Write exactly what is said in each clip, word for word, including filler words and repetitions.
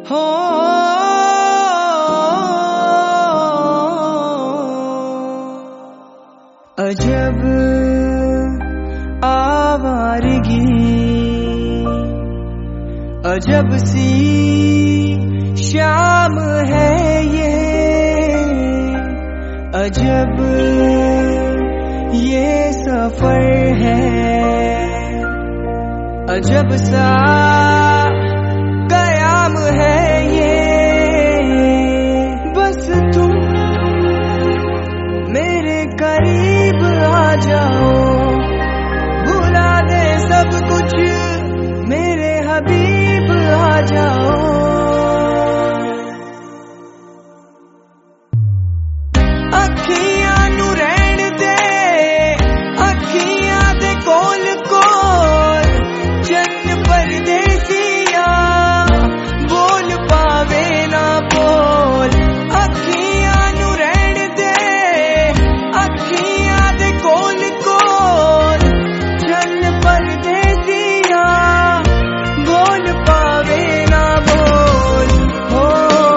हो अजब आवारगी, अजब सी शाम है ये, अजब ये सफर है, अजब सा कयाम है ये। बस तुम मेरे करीब आ जाओ, भुला दे सब कुछ, मेरे हबीब आ जाओ। अखियां नू रहन दे, अखियां दे कोल कोल, चन्न परदेसिया बोल पावे ना बोल। अखियां नू रहन दे, अखियां दे कोल कोल, चन्न परदेसिया बोल पावे ना बोल। हो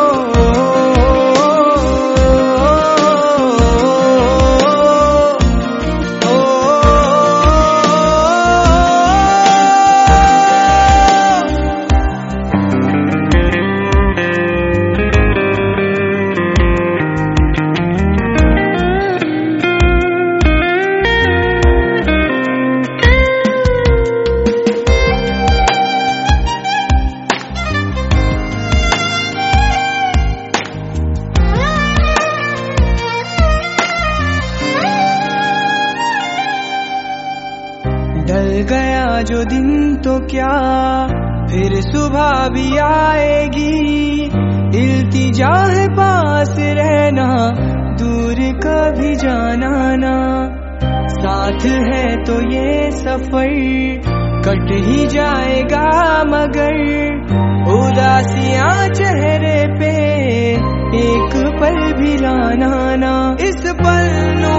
ढल गया जो दिन तो क्या फिर सुबह भी आएगी। इल्तिजा है पास रहना, दूर कभी जाना ना। साथ है तो ये सफर कट ही जाएगा, मगर उदासियां चेहरे पे एक पल भी लाना ना। इस पल नू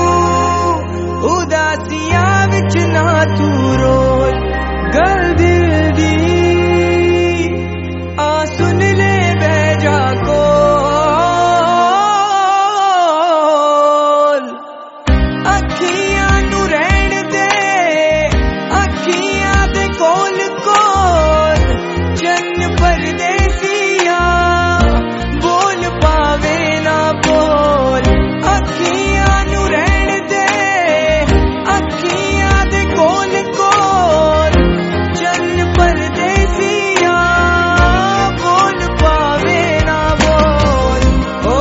उदासियां विच ना तू रोल, गल दिल दी आ सुन ले बह जा कोल। अखियां नू रहन दे, अखियां दे कोल कोल, चन्न परदेसिया बोल पावे ना बोल। अखियां नू रहन दे, अखियां दे कोल कोल, चन्न परदेसिया बोल पावे ना बोल। ओ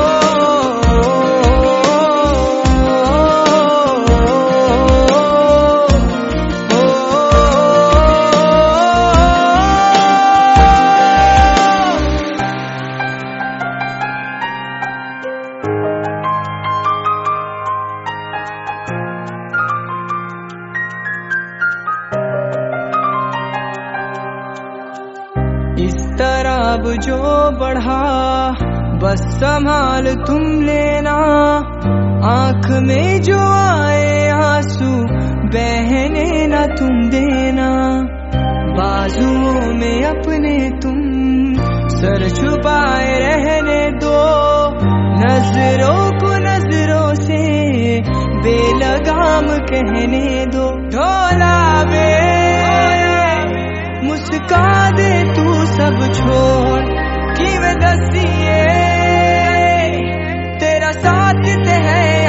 इस तरह अब जो बढ़ा बस संभाल तुम लेना। आंख में जो आए आंसू बहने ना तुम देना। बाजुओं में अपने तुम सर छुपाए रहने दो। नजरों को नजरों से बेलगाम कहने दो। ढोला वे मुस्का दे तू सब छोड़, कि वे दसिए तेरा साथ ते है